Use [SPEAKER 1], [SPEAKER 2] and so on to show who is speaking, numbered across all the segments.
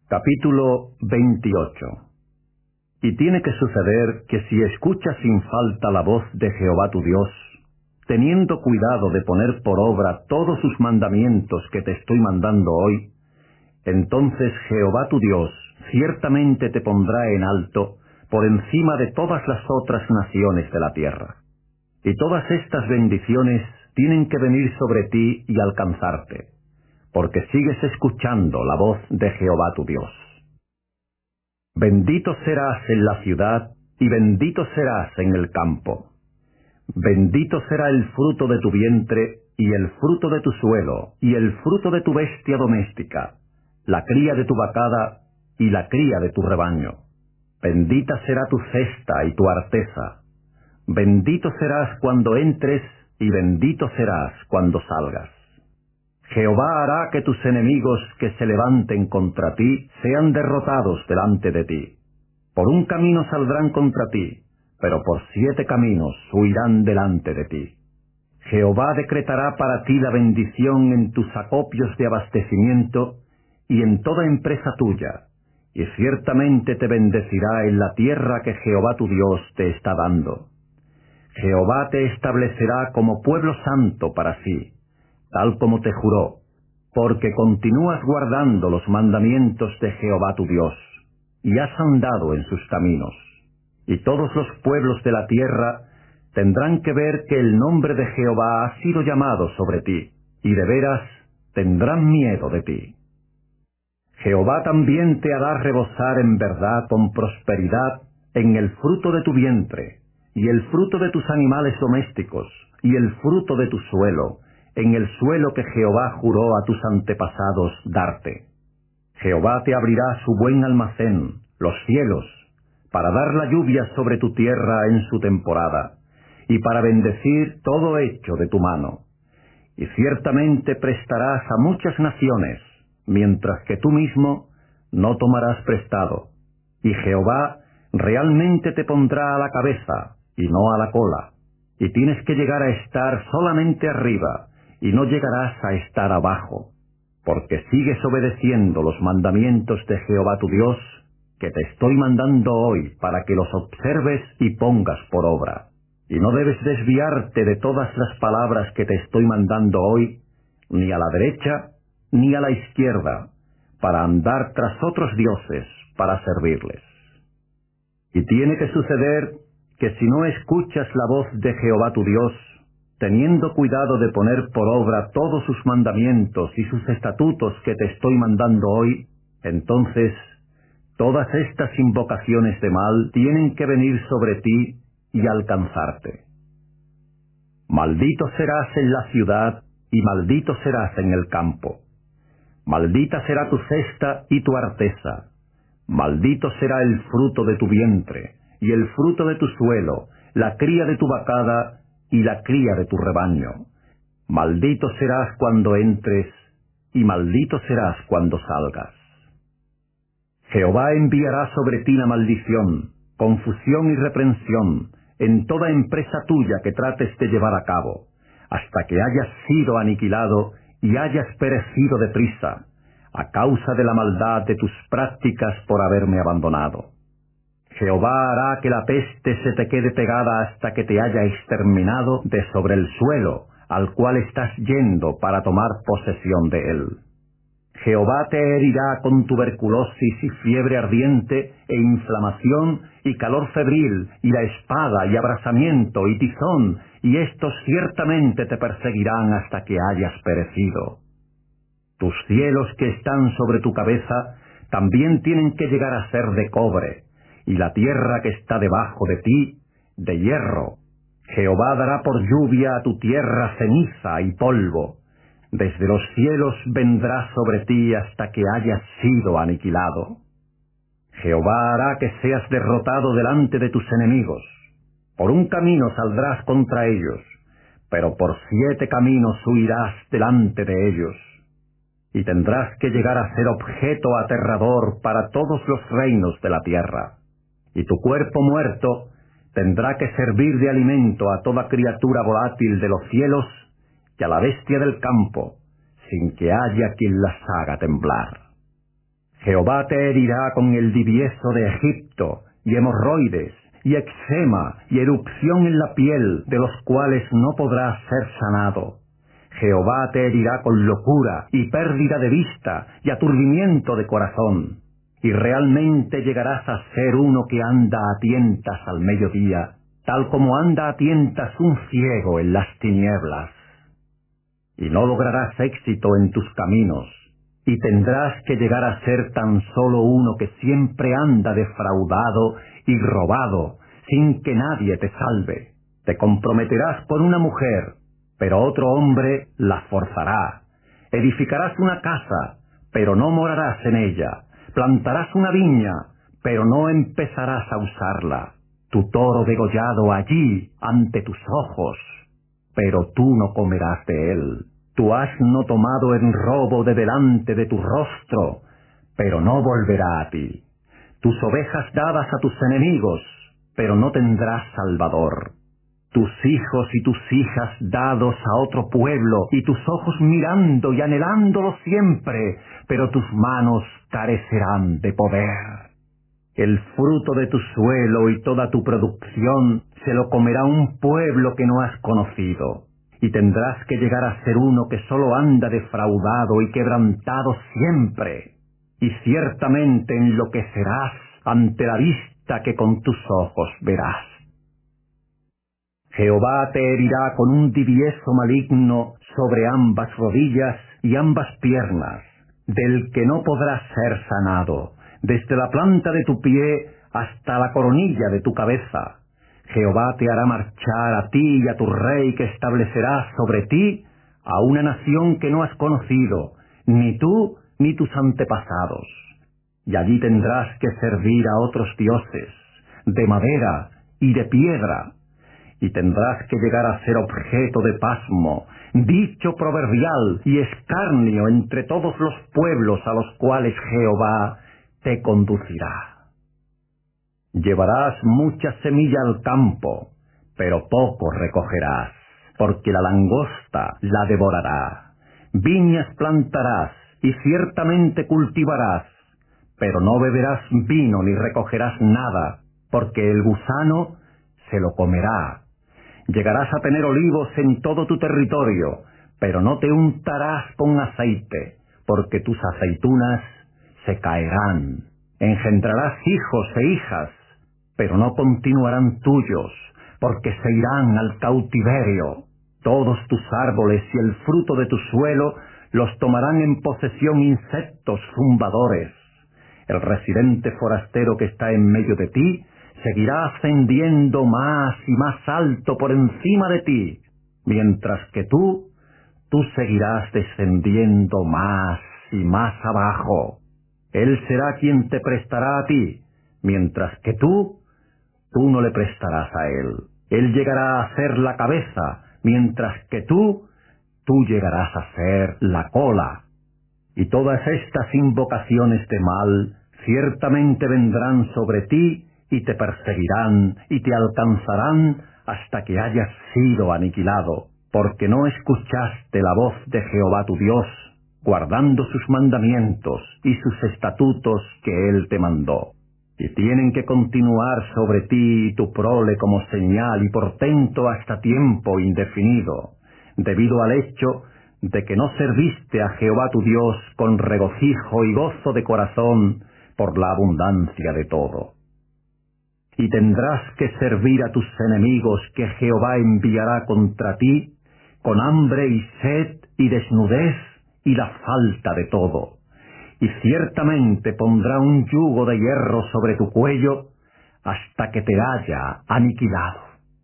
[SPEAKER 1] Capítulo 28. Y tiene que suceder que si escuchas sin falta la voz de Jehová tu Dios, teniendo cuidado de poner por obra todos sus mandamientos que te estoy mandando hoy, entonces Jehová tu Dios ciertamente te pondrá en alto por encima de todas las otras naciones de la tierra. Y todas estas bendiciones tienen que venir sobre ti y alcanzarte, porque sigues escuchando la voz de Jehová tu Dios. Bendito serás en la ciudad y bendito serás en el campo. Bendito será el fruto de tu vientre y el fruto de tu suelo y el fruto de tu bestia doméstica, la cría de tu vacada y la cría de tu rebaño. Bendita será tu cesta y tu arteza. Bendito serás cuando entres y bendito serás cuando salgas. Jehová hará que tus enemigos que se levanten contra ti sean derrotados delante de ti. Por un camino saldrán contra ti, pero por 7 caminos huirán delante de ti. Jehová decretará para ti la bendición en tus acopios de abastecimiento y en toda empresa tuya, y ciertamente te bendecirá en la tierra que Jehová tu Dios te está dando. Jehová te establecerá como pueblo santo para sí, tal como te juró, porque continúas guardando los mandamientos de Jehová tu Dios, y has andado en sus caminos. Y todos los pueblos de la tierra tendrán que ver que el nombre de Jehová ha sido llamado sobre ti, y de veras tendrán miedo de ti. Jehová también te hará rebosar en verdad con prosperidad en el fruto de tu vientre, y el fruto de tus animales domésticos, y el fruto de tu suelo, en el suelo que Jehová juró a tus antepasados darte. Jehová te abrirá su buen almacén, los cielos, para dar la lluvia sobre tu tierra en su temporada, y para bendecir todo hecho de tu mano. Y ciertamente prestarás a muchas naciones, mientras que tú mismo no tomarás prestado. Y Jehová realmente te pondrá a la cabeza, y no a la cola, y tienes que llegar a estar solamente arriba, y no llegarás a estar abajo, porque sigues obedeciendo los mandamientos de Jehová tu Dios, que te estoy mandando hoy para que los observes y pongas por obra. Y no debes desviarte de todas las palabras que te estoy mandando hoy, ni a la derecha ni a la izquierda, para andar tras otros dioses para servirles. Y tiene que suceder que si no escuchas la voz de Jehová tu Dios, teniendo cuidado de poner por obra todos sus mandamientos y sus estatutos que te estoy mandando hoy, entonces todas estas invocaciones de mal tienen que venir sobre ti y alcanzarte. Maldito serás en la ciudad y maldito serás en el campo. Maldita será tu cesta y tu arteza. Maldito será el fruto de tu vientre y el fruto de tu suelo, la cría de tu vacada y la cría de tu rebaño. Maldito serás cuando entres, y maldito serás cuando salgas. Jehová enviará sobre ti la maldición, confusión y reprensión, en toda empresa tuya que trates de llevar a cabo, hasta que hayas sido aniquilado y hayas perecido deprisa, a causa de la maldad de tus prácticas por haberme abandonado. Jehová hará que la peste se te quede pegada hasta que te haya exterminado de sobre el suelo, al cual estás yendo para tomar posesión de él. Jehová te herirá con tuberculosis y fiebre ardiente, e inflamación, y calor febril, y la espada, y abrasamiento, y tizón, y estos ciertamente te perseguirán hasta que hayas perecido. Tus cielos que están sobre tu cabeza también tienen que llegar a ser de cobre, y la tierra que está debajo de ti, de hierro. Jehová dará por lluvia a tu tierra ceniza y polvo. Desde los cielos vendrá sobre ti hasta que hayas sido aniquilado. Jehová hará que seas derrotado delante de tus enemigos. Por un camino saldrás contra ellos, pero por 7 caminos huirás delante de ellos. Y tendrás que llegar a ser objeto aterrador para todos los reinos de la tierra. Y tu cuerpo muerto tendrá que servir de alimento a toda criatura volátil de los cielos y a la bestia del campo, sin que haya quien las haga temblar. Jehová te herirá con el divieso de Egipto, y hemorroides, y eczema, y erupción en la piel, de los cuales no podrás ser sanado. Jehová te herirá con locura, y pérdida de vista, y aturdimiento de corazón. Y realmente llegarás a ser uno que anda a tientas al mediodía, tal como anda a tientas un ciego en las tinieblas. Y no lograrás éxito en tus caminos, y tendrás que llegar a ser tan solo uno que siempre anda defraudado y robado, sin que nadie te salve. Te comprometerás con una mujer, pero otro hombre la forzará. Edificarás una casa, pero no morarás en ella. Plantarás una viña, pero no empezarás a usarla. Tu toro degollado allí, ante tus ojos, pero tú no comerás de él. Tu asno tomado en robo de delante de tu rostro, pero no volverá a ti. Tus ovejas dadas a tus enemigos, pero no tendrás salvador. Tus hijos y tus hijas dados a otro pueblo, y tus ojos mirando y anhelándolo siempre, pero tus manos carecerán de poder. El fruto de tu suelo y toda tu producción se lo comerá un pueblo que no has conocido, y tendrás que llegar a ser uno que solo anda defraudado y quebrantado siempre, y ciertamente enloquecerás ante la vista que con tus ojos verás. Jehová te herirá con un divieso maligno sobre ambas rodillas y ambas piernas, del que no podrás ser sanado, desde la planta de tu pie hasta la coronilla de tu cabeza. Jehová te hará marchar a ti y a tu rey que establecerás sobre ti, a una nación que no has conocido, ni tú ni tus antepasados. Y allí tendrás que servir a otros dioses, de madera y de piedra, y tendrás que llegar a ser objeto de pasmo, dicho proverbial y escarnio entre todos los pueblos a los cuales Jehová te conducirá. Llevarás mucha semilla al campo, pero poco recogerás, porque la langosta la devorará. Viñas plantarás y ciertamente cultivarás, pero no beberás vino ni recogerás nada, porque el gusano se lo comerá. Llegarás a tener olivos en todo tu territorio, pero no te untarás con aceite, porque tus aceitunas se caerán. Engendrarás hijos e hijas, pero no continuarán tuyos, porque se irán al cautiverio. Todos tus árboles y el fruto de tu suelo los tomarán en posesión insectos zumbadores. El residente forastero que está en medio de ti seguirá ascendiendo más y más alto por encima de ti, mientras que tú seguirás descendiendo más y más abajo. Él será quien te prestará a ti, mientras que tú no le prestarás a él. Él llegará a ser la cabeza, mientras que tú llegarás a ser la cola. Y todas estas invocaciones de mal ciertamente vendrán sobre ti y te perseguirán y te alcanzarán hasta que hayas sido aniquilado, porque no escuchaste la voz de Jehová tu Dios, guardando sus mandamientos y sus estatutos que Él te mandó. Y tienen que continuar sobre ti y tu prole como señal y portento hasta tiempo indefinido, debido al hecho de que no serviste a Jehová tu Dios con regocijo y gozo de corazón por la abundancia de todo. Y tendrás que servir a tus enemigos que Jehová enviará contra ti, con hambre y sed y desnudez y la falta de todo. Y ciertamente pondrá un yugo de hierro sobre tu cuello hasta que te haya aniquilado.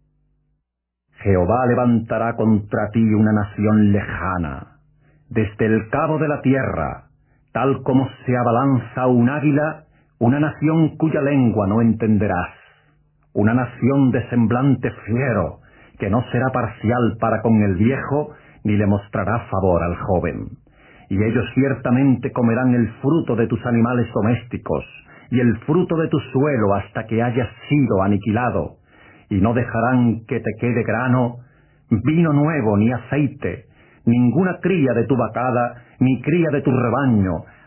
[SPEAKER 1] Jehová levantará contra ti una nación lejana, desde el cabo de la tierra, tal como se abalanza un águila, una nación cuya lengua no entenderás, una nación de semblante fiero, que no será parcial para con el viejo, ni le mostrará favor al joven. Y ellos ciertamente comerán el fruto de tus animales domésticos, y el fruto de tu suelo hasta que hayas sido aniquilado, y no dejarán que te quede grano, vino nuevo ni aceite, ninguna cría de tu vacada, ni cría de tu rebaño,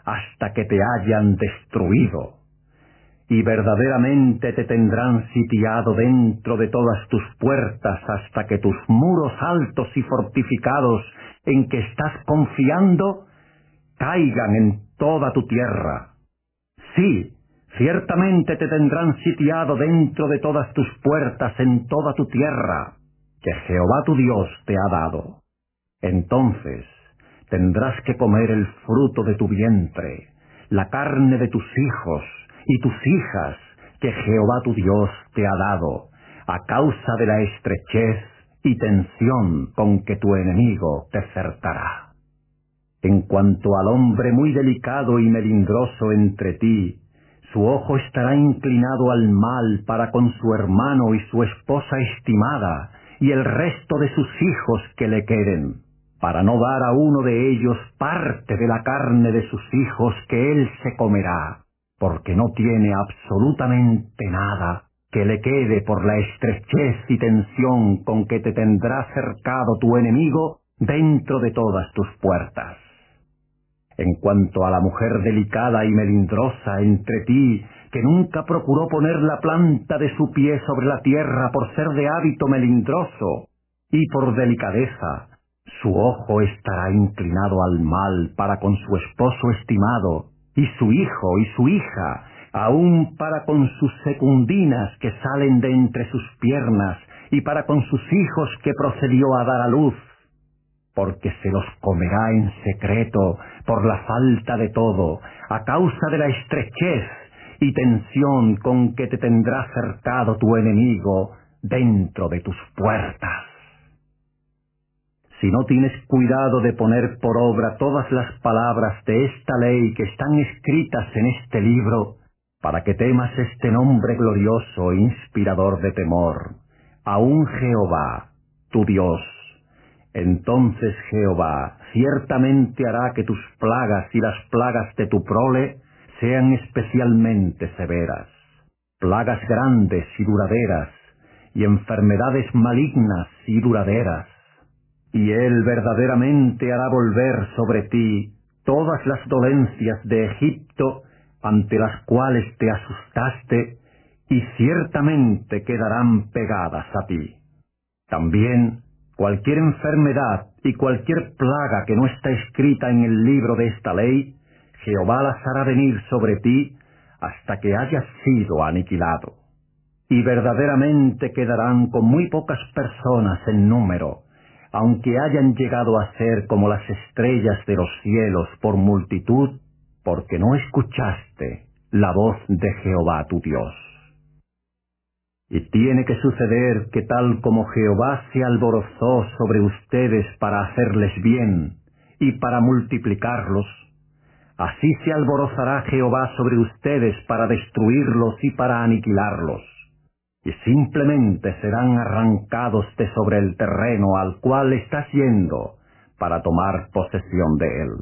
[SPEAKER 1] hasta que te hayan destruido. Y verdaderamente te tendrán sitiado dentro de todas tus puertas hasta que tus muros altos y fortificados en que estás confiando caigan en toda tu tierra. Sí, ciertamente te tendrán sitiado dentro de todas tus puertas en toda tu tierra, que Jehová tu Dios te ha dado. Entonces tendrás que comer el fruto de tu vientre, la carne de tus hijos y tus hijas, que Jehová tu Dios te ha dado, a causa de la estrechez y tensión con que tu enemigo te cercará. En cuanto al hombre muy delicado y melindroso entre ti, su ojo estará inclinado al mal para con su hermano y su esposa estimada, y el resto de sus hijos que le queden, para no dar a uno de ellos parte de la carne de sus hijos que él se comerá, porque no tiene absolutamente nada que le quede por la estrechez y tensión con que te tendrá cercado tu enemigo dentro de todas tus puertas. En cuanto a la mujer delicada y melindrosa entre ti, que nunca procuró poner la planta de su pie sobre la tierra por ser de hábito melindroso y por delicadeza, su ojo estará inclinado al mal para con su esposo estimado, y su hijo y su hija, aun para con sus secundinas que salen de entre sus piernas, y para con sus hijos que procedió a dar a luz, porque se los comerá en secreto por la falta de todo, a causa de la estrechez y tensión con que te tendrá cercado tu enemigo dentro de tus puertas. Si no tienes cuidado de poner por obra todas las palabras de esta ley que están escritas en este libro, para que temas este nombre glorioso e inspirador de temor, aún Jehová, tu Dios, entonces Jehová ciertamente hará que tus plagas y las plagas de tu prole sean especialmente severas, plagas grandes y duraderas, y enfermedades malignas y duraderas. Y Él verdaderamente hará volver sobre ti todas las dolencias de Egipto, ante las cuales te asustaste, y ciertamente quedarán pegadas a ti. También cualquier enfermedad y cualquier plaga que no está escrita en el libro de esta ley, Jehová las hará venir sobre ti hasta que hayas sido aniquilado. Y verdaderamente quedarán con muy pocas personas en número, aunque hayan llegado a ser como las estrellas de los cielos por multitud, porque no escuchaste la voz de Jehová tu Dios. Y tiene que suceder que tal como Jehová se alborozó sobre ustedes para hacerles bien y para multiplicarlos, así se alborozará Jehová sobre ustedes para destruirlos y para aniquilarlos, y simplemente serán arrancados de sobre el terreno al cual estás yendo para tomar posesión de él.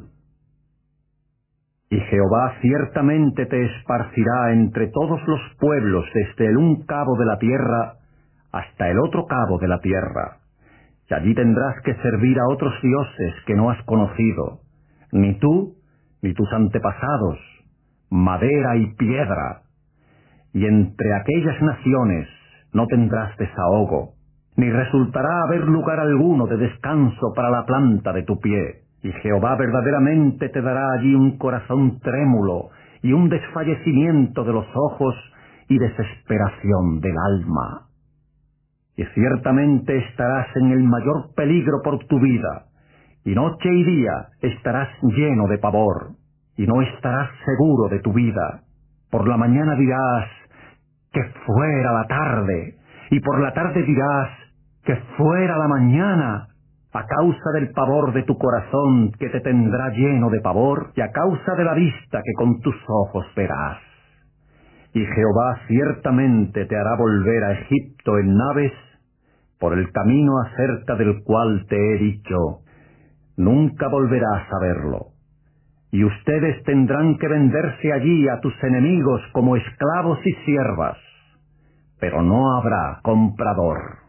[SPEAKER 1] Y Jehová ciertamente te esparcirá entre todos los pueblos desde el un cabo de la tierra hasta el otro cabo de la tierra, y allí tendrás que servir a otros dioses que no has conocido, ni tú ni tus antepasados, madera y piedra. Y entre aquellas naciones no tendrás desahogo, ni resultará haber lugar alguno de descanso para la planta de tu pie. Y Jehová verdaderamente te dará allí un corazón trémulo, y un desfallecimiento de los ojos, y desesperación del alma. Y ciertamente estarás en el mayor peligro por tu vida, y noche y día estarás lleno de pavor, y no estarás seguro de tu vida. Por la mañana dirás, que fuera la tarde, y por la tarde dirás, que fuera la mañana, a causa del pavor de tu corazón que te tendrá lleno de pavor, y a causa de la vista que con tus ojos verás. Y Jehová ciertamente te hará volver a Egipto en naves, por el camino acerca del cual te he dicho, nunca volverás a verlo. Y ustedes tendrán que venderse allí a tus enemigos como esclavos y siervas, pero no habrá comprador.